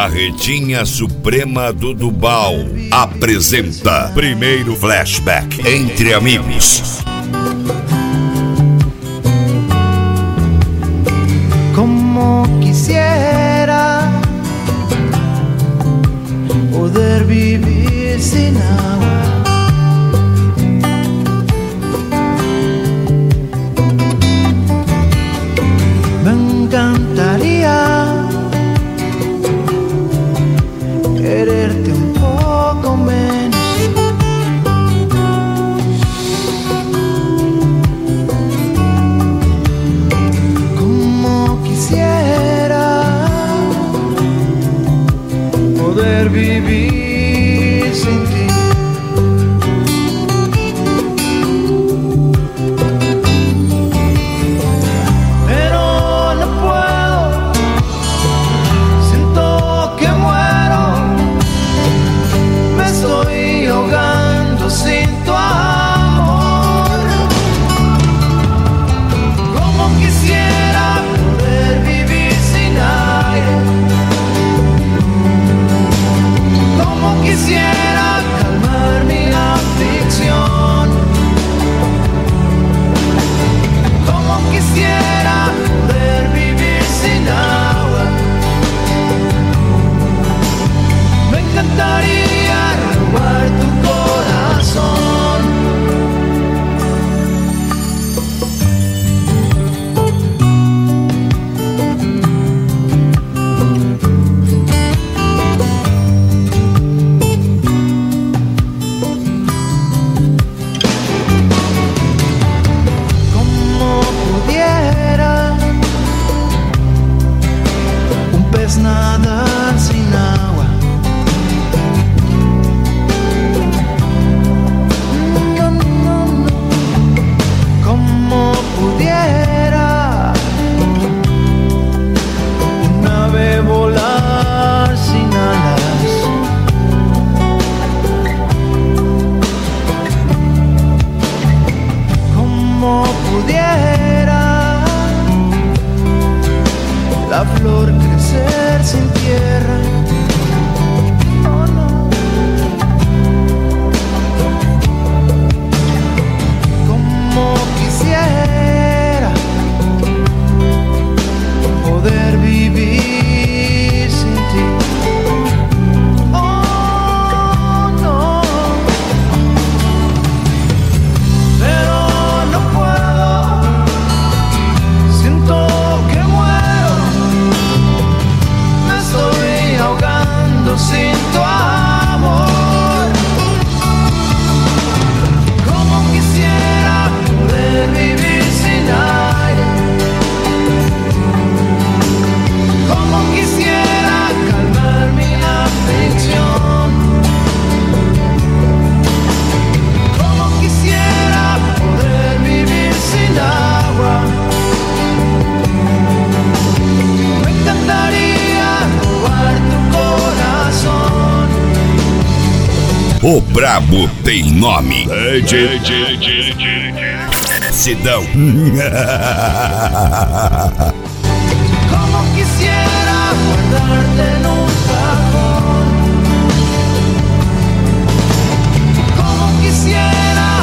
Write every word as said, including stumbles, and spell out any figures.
Barretinha Suprema do Dubal apresenta primeiro flashback Entre Amigos. Como quisiera poder vivir sin agua, me encantaría quererte un poco menos. Como quisiera poder vivir sin ti. Pero no puedo, siento que muero, me estoy ahogando sin tu amor. Como quisiera poder vivir sin aire, como quisiera calmar mi aflicción, como quisiera poder vivir sin agua. Me encantaría robar tu corazón. Como pudiera un pez nadar sin agua. No, no, no. Como pudiera un ave volar sin alas. Como pudiera la flor crecer sin tierra. Oh, no. Como quisiera poder vivir sin ti. Oh, no. Pero no puedo, siento que muero, me estoy ahogando sin tu amor. Como quisiera poder vivir sin aire, como quisiera calmar mi aflicción, como quisiera poder vivir sin agua. Me encantaría robar tu corazón. O brabo tem nome. Sidão. Como quisiera guardarte en un cajón, como quisiera